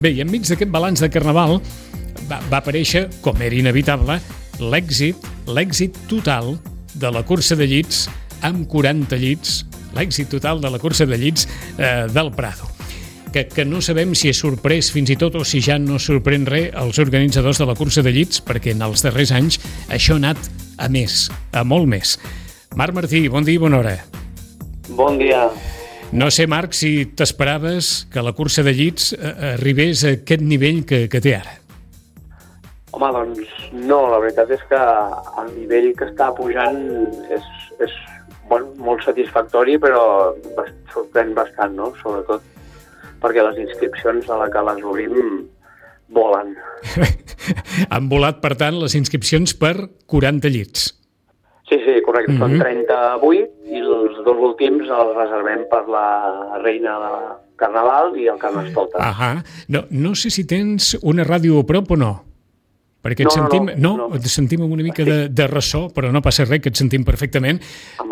Bé, i enmig d'aquest balanç de Carnaval va aparèixer, com era inevitable, l'èxit total de la cursa de llits amb 40 llits, l'èxit total de la cursa de llits del Prado. Que no sabem si és sorprès fins i tot o si ja no sorprèn res els organitzadors de la cursa de llits, perquè en els darrers anys això ha anat a més, a molt més. Marc Martí, bon dia i bona hora. Bon dia. No sé, Marc, si t'esperaves que la cursa de llits arribés a aquest nivell que té ara. Home, doncs no, la veritat és que el nivell que està pujant és molt satisfactori, però sorprèn bastant, no? Sobretot perquè les inscripcions a la que les obrim volen. Han volat, per tant, les inscripcions per 40 llits. Sí, correcte. Són 38 i els dos últims els reservem per la reina de Carnaval i el Carnestoltes. No sé si tens una ràdio a prop o no. Perquè et sentim... No, et sentim amb una mica de ressò, però no passa res, que et sentim perfectament.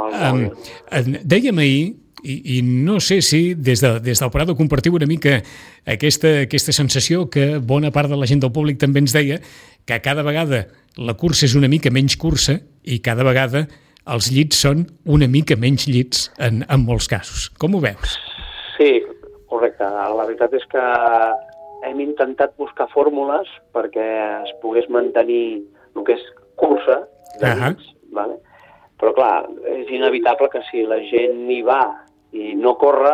Dèiem ahir, i no sé si des del Prado compartiu una mica aquesta sensació que bona part de la gent del públic també ens deia, que cada vegada la cursa és una mica menys cursa i cada vegada els llits són una mica menys llits en molts casos. Com ho veus? Sí, correcte. La veritat és que hem intentat buscar fórmules perquè es pogués mantenir el que és cursa de llits, vale? Però clar, és inevitable que si la gent hi va i no corre,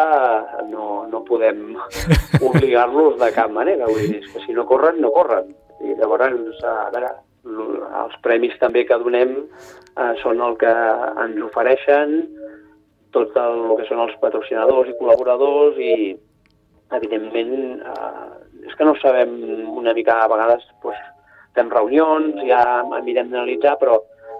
no podem obligar-los de cap manera. Vull dir, que si no corren, no corren. I llavors, a veure, els premis també que donem són el que ens ofereixen tot el que són els patrocinadors i col·laboradors i, evidentment, és que no sabem una mica, a vegades fem reunions, ja mirem d'analitzar, però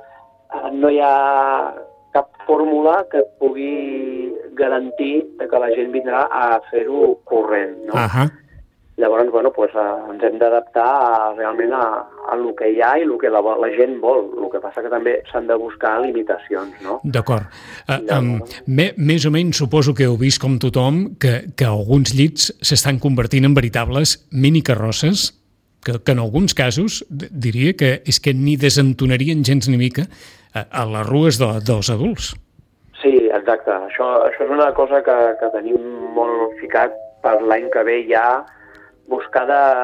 no hi ha cap fórmula que pugui garantir que la gent vindrà a fer-ho corrent, no? Llavors, ens hem d'adaptar realment a el que hi ha i el que la gent vol. El que passa que també s'han de buscar limitacions, no? D'acord. Més o menys suposo que heu vist com tothom que alguns llits s'estan convertint en veritables minicarrosses que en alguns casos diria que és que ni desentonarien gens ni mica a les rues dels adults. Sí, exacte. Això és una cosa que tenim molt ficat per l'any que ve ja, buscar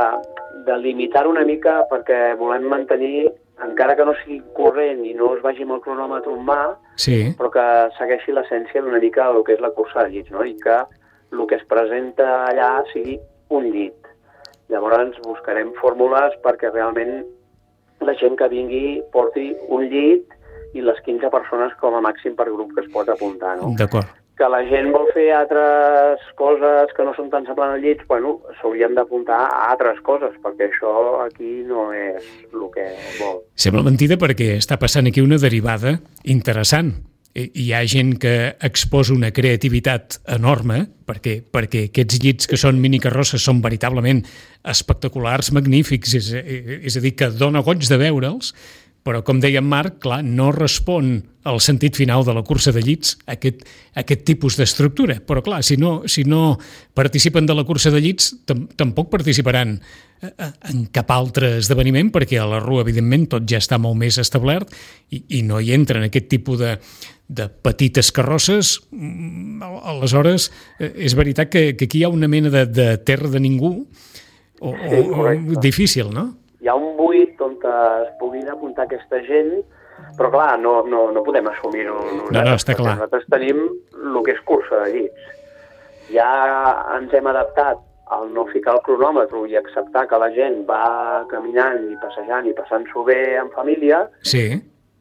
de limitar una mica perquè volem mantenir, encara que no sigui corrent i no es vagi amb el cronòmetre en mà, però que segueixi l'essència d'una mica el que és la cursa de llits, no? I que el que es presenta allà sigui un llit. Llavors buscarem fórmules perquè realment la gent que vingui porti un llit i les 15 persones com a màxim per grup que es pot apuntar, no? D'acord. Que la gent vol fer altres coses que no són tan semblants al llit, s'haurien d'apuntar a altres coses, perquè això aquí no és el que vol. Sembla mentida perquè està passant aquí una derivada interessant. Hi ha gent que exposa una creativitat enorme, perquè aquests llits que són minicarrosses són veritablement espectaculars, magnífics, és a dir, que dona goig de veure'ls, però, com deia en Marc, clar, no respon al sentit final de la cursa de llits aquest tipus d'estructura. Però, clar, si no participen de la cursa de llits, tampoc participaran en cap altre esdeveniment, perquè a la rua, evidentment, tot ja està molt més establert i no hi entren aquest tipus de petites carrosses. Aleshores, és veritat que aquí hi ha una mena de terra de ningú o difícil, no? Hi ha un buit on es puguin apuntar aquesta gent, però clar, no podem assumir-ho nosaltres. No, està clar. Nosaltres tenim el que és cursa de llits. Ja ens hem adaptat al no ficar el cronòmetre i acceptar que la gent va caminant i passejant i passant-s'ho bé en família. Sí.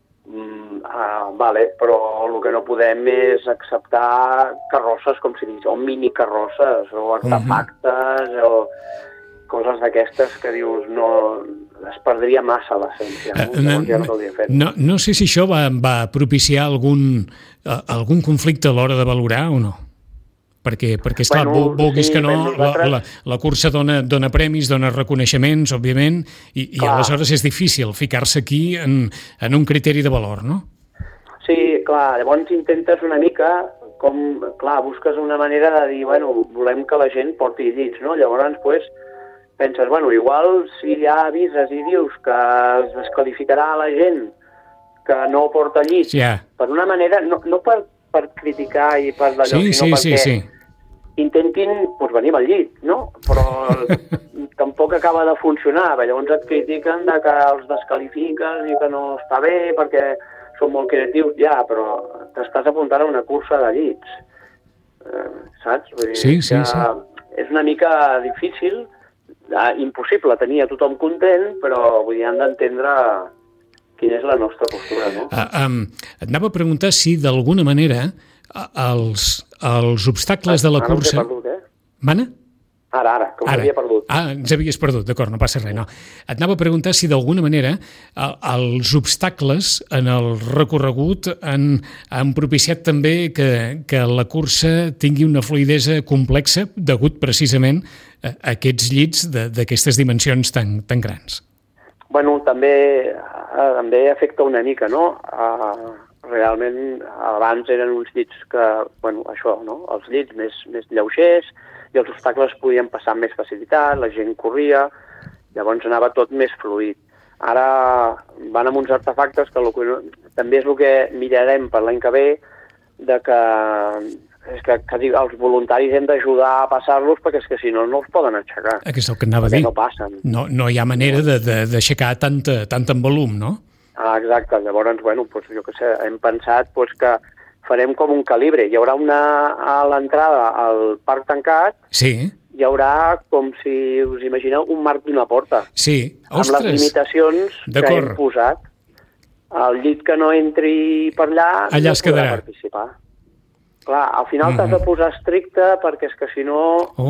Però el que no podem és acceptar carrosses, com si digués, o minicarrosses, o artefactes, o coses d'aquestes que dius es perdria massa l'essència. No sé si això va propiciar algun conflicte a l'hora de valorar o no. Perquè esclar, vulguis que no, la cursa dona premis, dona reconeixements, òbviament, i aleshores és difícil ficar-se aquí en un criteri de valor, no? Sí, clar, llavors intentes una mica busques una manera de dir, volem que la gent porti llits, no? Llavors, penses, bueno, igual si ja avises i dius que es desqualificarà la gent que no porta llit, per una manera, no per criticar i per d'allò, sinó perquè intentin venir al llit, no? Però tampoc acaba de funcionar, llavors et critiquen de que els desqualifiques i que no està bé perquè són molt creatius, però t'estàs apuntant a una cursa de llits, saps? Vull dir és una mica difícil, impossible tenir a tothom content, però vull dir, han d'entendre quina és la nostra postura, no? Et anava a preguntar si d'alguna manera els obstacles de la cursa... Ara perdut, Mana? Ara, que us havia perdut. Ens havies perdut, d'acord, no passa res, no. Et anava a preguntar si d'alguna manera els obstacles en el recorregut han propiciat també que la cursa tingui una fluïdesa complexa degut precisament a aquests llits d'aquestes dimensions tan grans. Bueno, també afecta una mica, no? Realment, abans eren uns llits que, això, no? Els llits més lleugers, i els obstacles podien passar amb més facilitat, la gent corria, llavors anava tot més fluid. Ara van amb uns artefactes que també és el que mirarem per l'any que ve, que els voluntaris hem d'ajudar a passar-los perquè és que si no els poden aixecar. És el que anava a dir. No passen. No hi ha manera d'aixecar tant en volum, no? Exacte. Llavors, jo què sé, hem pensat que farem com un calibre. Hi haurà a l'entrada al parc tancat, hi haurà, com si us imagineu, un marc d'una porta. Sí, ostres! Amb les limitacions que hem posat. El llit que no entri per allà no podrà participar. Clar, al final t'has de posar estricte perquè és que si no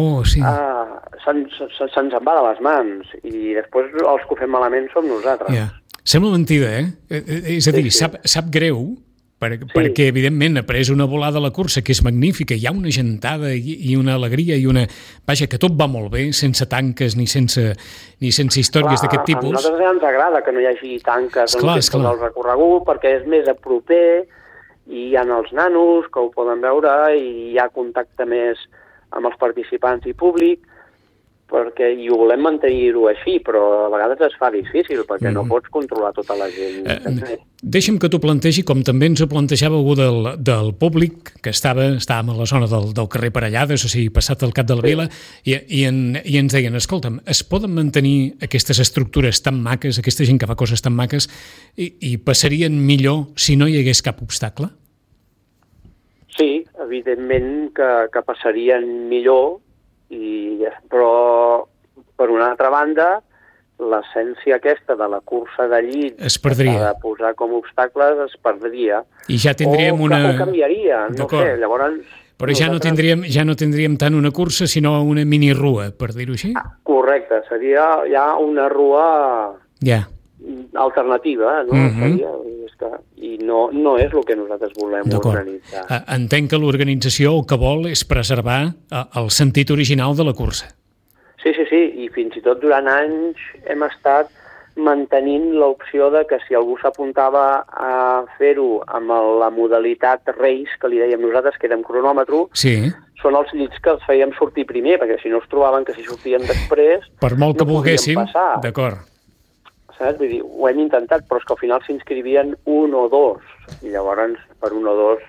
se'ns en va de les mans i després els que ho fem malament som nosaltres. Sembla mentida, És a dir, sap greu perquè, evidentment, ha pres una volada a la cursa que és magnífica, hi ha una gentada i una alegria i una... Vaja, que tot va molt bé, sense tanques ni sense històries d'aquest tipus. A nosaltres ens agrada que no hi hagi tanques en el recorregut perquè és més a proper i hi ha els nanos que ho poden veure i hi ha contacte més amb els participants i públic, i ho volem mantenir-ho així, però a vegades es fa difícil perquè no pots controlar tota la gent. Deixa'm que t'ho plantegi com també ens ho plantejava algú del públic que estàvem a la zona del carrer Parellades, o sigui, passat el Cap de la Vila, i ens deien, escolta'm, es poden mantenir aquestes estructures tan maques, aquesta gent que fa coses tan maques, i passarien millor si no hi hagués cap obstacle? Sí, evidentment que passarien millor, però per una altra banda l'essència aquesta de la cursa de llit es perdria. De posar com obstacles es perdria. I ja tindríem o canviaria, no sé, llavors... Però ja no tindríem tant una cursa, sinó una mini-rua, per dir-ho així? Correcte, seria ja una rua alternativa, no? I no és el que nosaltres volem organitzar. Entenc que l'organització el que vol és preservar el sentit original de la cursa. Sí, i fins i tot durant anys hem estat mantenint l'opció de que si algú s'apuntava a fer-ho amb la modalitat race, que li dèiem nosaltres, que era amb cronòmetre, són els llits que els fèiem sortir primer, perquè si no es trobaven que si sortien després... Per molt que volguéssim, d'acord. Saps? Vull dir, ho hem intentat, però és que al final s'inscrivien un o dos, i llavors per un o dos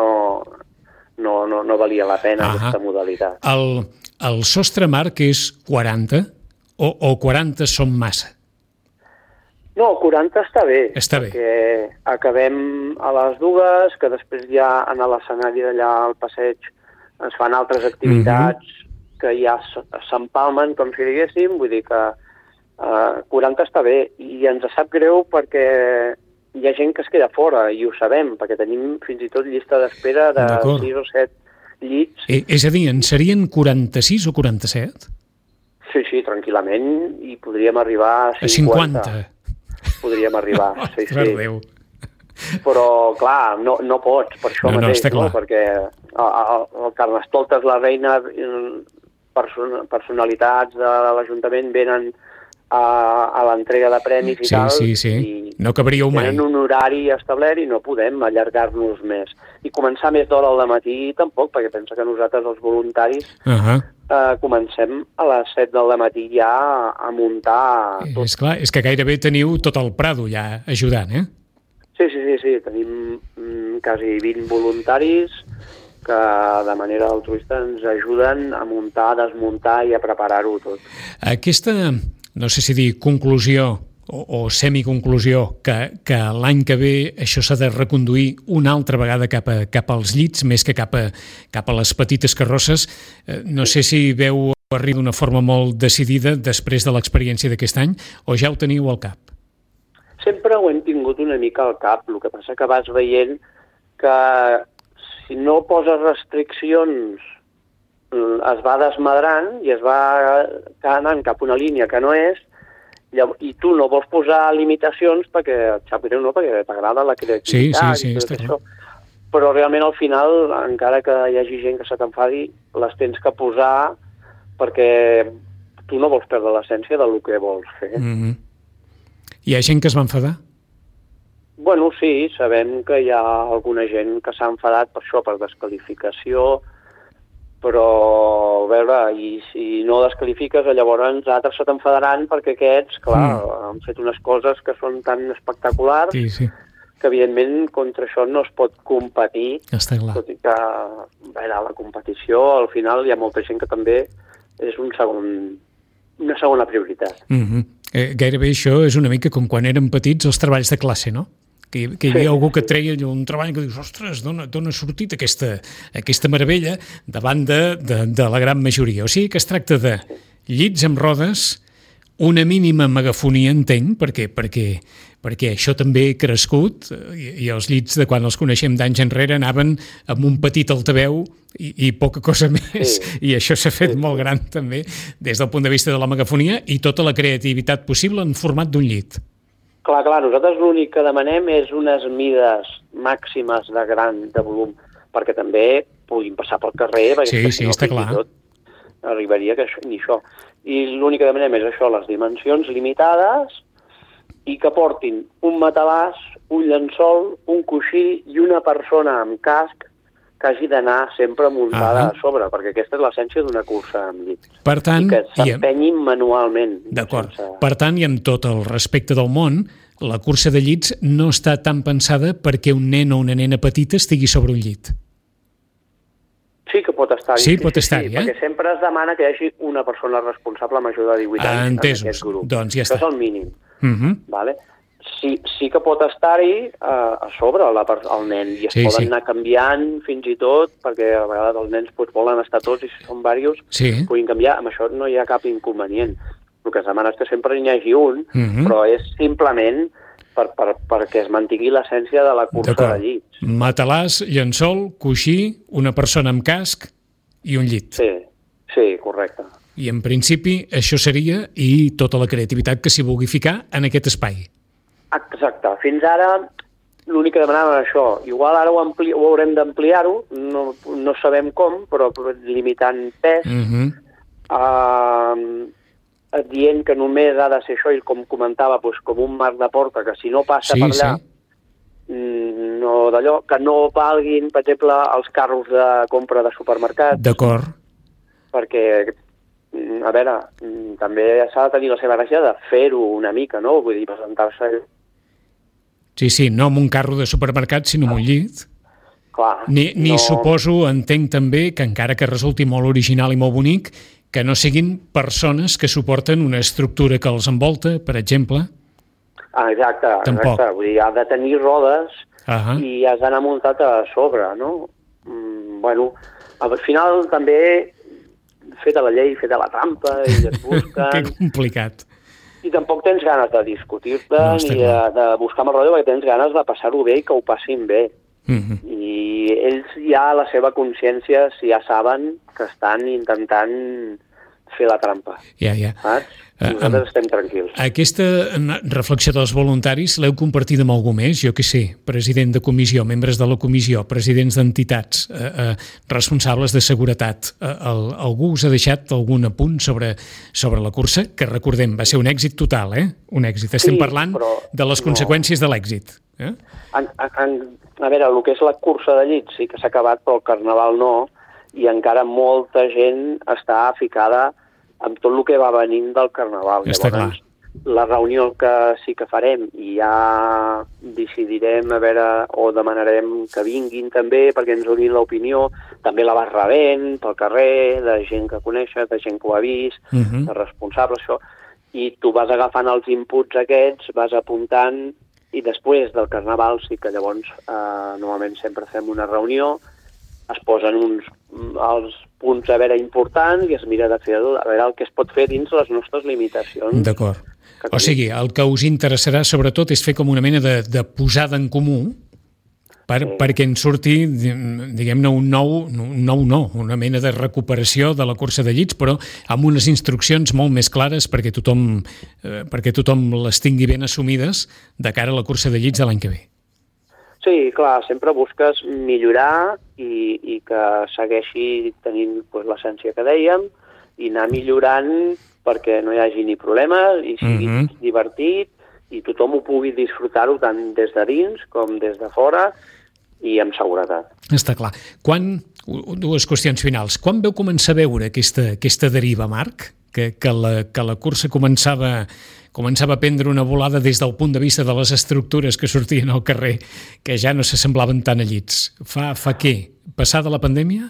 no valia la pena aquesta modalitat. El sostre marc és 40 o 40 són massa? No, 40 està bé. Està bé. Perquè acabem a les 2, que després ja a l'escenari d'allà al passeig es fan altres activitats que ja s'empalmen, com si diguéssim, vull dir que 40 està bé, i ens sap greu perquè hi ha gent que es queda fora, i ho sabem, perquè tenim fins i tot llista d'espera de 6 o 7 llits. És a dir, en serien 46 o 47? Sí, tranquil·lament, i podríem arribar a 50. Podríem arribar, sí. Però, clar, no pots, per això mateix, no? Perquè el Carnestoltes, la reina, personalitats de l'Ajuntament venen a l'entrega de premis i tal. Sí. No cabríeu mai. Tenen un horari establert i no podem allargar-nos més. I començar més d'hora al matí tampoc, perquè pensa que nosaltres, els voluntaris, comencem a les 7 del matí ja a muntar tot. És clar, és que gairebé teniu tot el Prado ja ajudant, eh? Sí. Tenim quasi 20 voluntaris que de manera altruista ens ajuden a muntar, a desmuntar i a preparar-ho tot. Aquesta, no sé si dir conclusió o semiconclusió, que l'any que ve això s'ha de reconduir una altra vegada cap als llits, més que cap a les petites carrosses, no sé si veu arribar d'una forma molt decidida després de l'experiència d'aquest any, o ja ho teniu al cap? Sempre ho hem tingut una mica al cap, el que passa que vas veient que si no poses restriccions es va desmadrant i es va anant cap a una línia que no és, i tu no vols posar limitacions perquè et sap greu, no? Perquè t'agrada la creativitat. Sí, està clar. Però realment al final, encara que hi hagi gent que se t'enfadi, les tens que posar perquè tu no vols perdre l'essència del que vols fer. Hi ha gent que es va enfadar? Bueno, sí, sabem que hi ha alguna gent que s'ha enfadat per això, per desqualificació, però, a veure, i si no desqualifiques, llavors altres se t'enfadaran perquè aquests, clar, han fet unes coses que són tan espectaculars que, evidentment, contra això no es pot competir. Està clar. Tot i que, a veure, la competició, al final, hi ha molta gent que també és una segona prioritat. Gairebé això és una mica com quan érem petits els treballs de classe, no? Que hi havia algú que treia un treball que dius, ostres, d'on ha sortit aquesta meravella davant de la gran majoria. O sigui que es tracta de llits amb rodes, una mínima megafonia, entenc, perquè això també ha crescut, i els llits de quan els coneixem d'anys enrere anaven amb un petit altaveu i poca cosa més, i això s'ha fet molt gran també des del punt de vista de la megafonia i tota la creativitat possible en format d'un llit. Clar, nosaltres l'únic que demanem és unes mides màximes de volum, perquè també puguin passar pel carrer, perquè sí, està clar. Tot arribaria que ni això. I l'únic que demanem és això, les dimensions limitades, i que portin un matalàs, un llençol, un coixí i una persona amb casc que hagi d'anar sempre muntada a sobre, perquè aquesta és l'essència d'una cursa amb llits. Per tant, i que s'empenyin manualment. D'acord. Per tant, i amb tot el respecte del món, la cursa de llits no està tan pensada perquè un nen o una nena petita estigui sobre un llit. Sí que pot estar-hi. Sí, pot estar-hi, perquè sempre es demana que hi hagi una persona responsable major de 18 anys entesos. En aquest grup. Doncs ja està. Això és el mínim. Vale? Sí que pot estar-hi a sobre el nen, i es poden anar canviant fins i tot, perquè a vegades els nens volen estar tots, i si són diversos, puguin canviar. Amb això no hi ha cap inconvenient. El que es demana és que sempre n'hi hagi un, però és simplement perquè es mantingui l'essència de la cursa de llits. Matalàs, llençol, coixí, una persona amb casc i un llit. Sí, correcte. I en principi això seria, i tota la creativitat que s'hi vulgui ficar en aquest espai. Exacte. Fins ara l'únic que demanàvem era això. Igual ara ho haurem d'ampliar-ho, no sabem com, però limitant pes, dient que només ha de ser això, i com comentava, com un marc de porta, que si no passa per allà, no d'allò, que no valguin, per exemple, els carros de compra de supermercats. D'acord. Perquè, a veure, també s'ha de tenir la seva gràcia de fer-ho una mica, no? Vull dir, presentar-se... Sí, no amb un carro de supermercat, sinó amb un llit. Clar. Ni suposo, entenc també, que encara que resulti molt original i molt bonic, que no siguin persones que suporten una estructura que els envolta, per exemple. Exacte. Vull dir, ha de tenir rodes i has d'anar muntat a sobre, no? Bueno, al final també feta la llei, feta la trampa, i es busquen... Que complicat. I tampoc tens ganes de discutir-te ni de buscar amb el rotllo, perquè tens ganes de passar-ho bé i que ho passin bé. I ells ja a la seva consciència ja saben que estan intentant fer la trampa. Ja. Saps? Nosaltres estem tranquils. Aquesta reflexió dels voluntaris l'heu compartida amb algú més? Jo què sé, president de comissió, membres de la comissió, presidents d'entitats, responsables de seguretat. Algú us ha deixat algun apunt sobre la cursa? Que recordem, va ser un èxit total, Un èxit. Estem parlant de les conseqüències de l'èxit. A veure, el que és la cursa de llits sí que s'ha acabat, però el carnaval no, i encara molta gent està ficada amb tot el que va venint del carnaval. Llavors, la reunió que sí que farem i ja decidirem, a veure, o demanarem que vinguin també perquè ens donin l'opinió, també la vas rebent pel carrer, de gent que coneixes, de gent que ho ha vist, de responsables, això, i tu vas agafant els inputs aquests, vas apuntant, i després del carnaval sí que llavors normalment sempre fem una reunió, es posen els punts a veure importants i es mira de fer a veure el que es pot fer dins les nostres limitacions. D'acord. O sigui, el que us interessarà sobretot és fer com una mena de posada en comú perquè en surti, diguem-ne, una mena de recuperació de la cursa de llits, però amb unes instruccions molt més clares perquè tothom les tingui ben assumides de cara a la cursa de llits de l'any que ve. Sí, clar, sempre busques millorar i que segueixi tenint l'essència que dèiem i anar millorant perquè no hi hagi ni problemes i sigui divertit i tothom ho pugui disfrutar-ho tant des de dins com des de fora i amb seguretat. Està clar. Dues qüestions finals. Quan veu començar a veure aquesta deriva, Marc? Que la cursa començava a prendre una volada des del punt de vista de les estructures que sortien al carrer, que ja no s'assemblaven tant a llits. Fa què? Passada la pandèmia?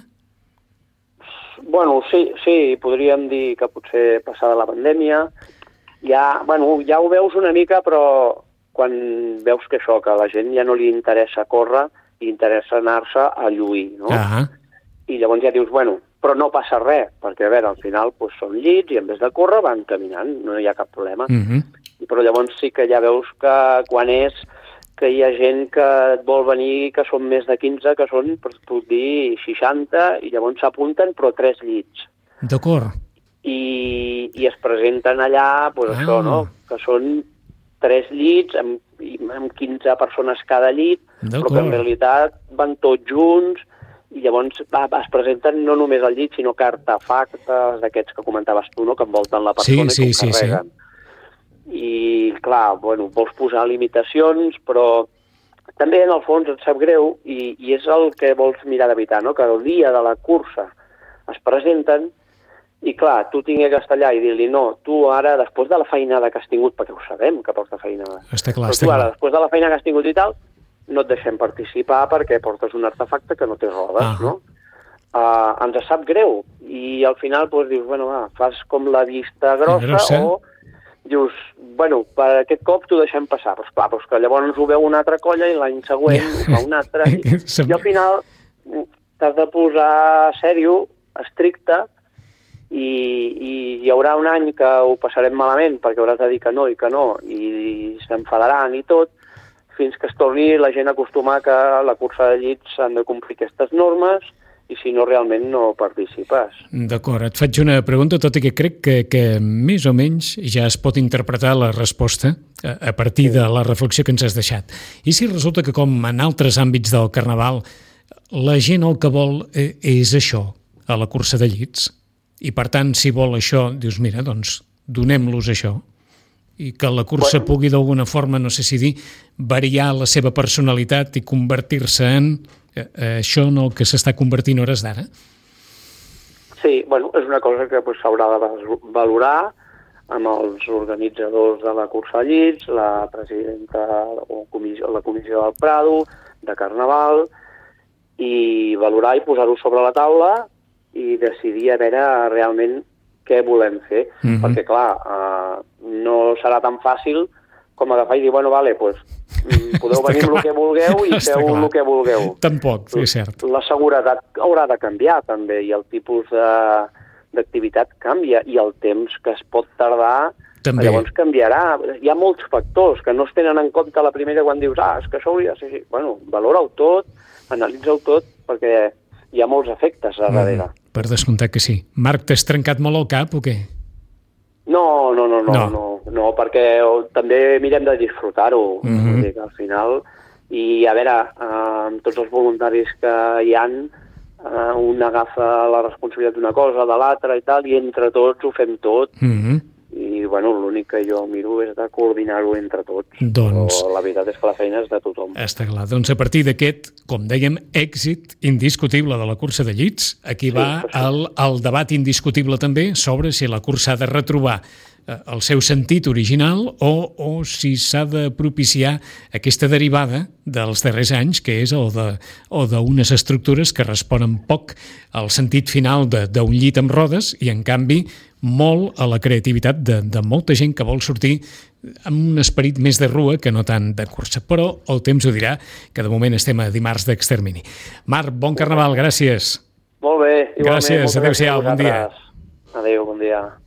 Bueno, sí, podríem dir que potser passada la pandèmia. Ja ho veus una mica, però quan veus que això, que a la gent ja no li interessa córrer, li interessa anar-se a lluir, no? I llavors ja dius, però no passa res, perquè, a veure, al final són llits i en vez de córrer van caminant, no hi ha cap problema. Però llavors sí que ja veus que quan és que hi ha gent que et vol venir, que són més de 15, que són, per puc dir, 60, i llavors s'apunten, però 3 llits. D'acord. I es presenten allà, això, no?, que són 3 llits amb 15 persones cada llit, però que en realitat van tots junts, i llavors es presenten no només el llit, sinó que artefactes d'aquests que comentaves tu, no?, que envolten la persona i que ho carreguen. I, clar, vols posar limitacions, però també, en el fons, et sap greu, i és el que vols mirar d'evitar, no?, que el dia de la cursa es presenten i, clar, tu tingués que estar allà i dir-li, no, tu ara, després de la feinada que has tingut, perquè ho sabem que porta feinada, però tu ara, després de la feina que has tingut i tal, no et deixem participar perquè portes un artefacte que no té rodes, no? Ens sap greu i al final dius, fas com la vista grossa o dius, per aquest cop t'ho deixem passar. Però clar, que llavors ho veu una altra colla i l'any següent ho fa una altra i al final t'has de posar sèrio, estricte, i hi haurà un any que ho passarem malament perquè hauràs de dir que no i s'enfadaran i tot, fins que es torni la gent a acostumar que la cursa de llits s'han de complir aquestes normes i si no realment no participes. D'acord, et faig una pregunta, tot i que crec que més o menys ja es pot interpretar la resposta a partir de la reflexió que ens has deixat. I si resulta que, com en altres àmbits del carnaval, la gent el que vol és això, a la cursa de llits, i per tant, si vol això, dius, mira, doncs donem-los això, i que la cursa pugui d'alguna forma, no sé si dir, variar la seva personalitat i convertir-se en això en el que s'està convertint a hores d'ara? Sí, és una cosa que s'haurà de valorar amb els organitzadors de la cursa de llits, la presidenta o la comissió del Prado, de Carnaval, i valorar i posar-ho sobre la taula i decidir a veure realment què volem fer, perquè clar, no serà tan fàcil com agafar i dir, podeu venir amb el que vulgueu i feu el que vulgueu. Tampoc, és cert. La seguretat haurà de canviar també i el tipus d'activitat canvia i el temps que es pot tardar també. Llavors canviarà. Hi ha molts factors que no es tenen en compte a la primera quan dius, és que això hauria de ser així. Valora-ho tot, analitza-ho tot, perquè hi ha molts efectes a darrere. Per descomptat que sí. Marc, t'has trencat molt el cap o què? No, perquè també mirem de disfrutar-ho, vull dir que al final, i a veure, amb tots els voluntaris que hi han, un agafa la responsabilitat d'una cosa, de l'altra i tal, i entre tots ho fem tot, i bueno, l'únic que jo miro és de coordinar-ho entre tots, doncs, però la veritat és que la feina és de tothom. Està clar, doncs a partir d'aquest, com dèiem, èxit indiscutible de la cursa de llits, aquí va el debat indiscutible també sobre si la cursa ha de retrobar el seu sentit original o si s'ha de propiciar aquesta derivada dels darrers anys, que és el d'unes estructures que responen poc al sentit final d'un llit amb rodes i, en canvi, molt a la creativitat de molta gent que vol sortir amb un esperit més de rua que no tant de cursa. Però el temps ho dirà, que de moment estem a dimarts d'extermini. Marc, bon carnaval, gràcies. Molt bé, igualment. Gràcies, adéu-siau, bon dia. Adéu, bon dia.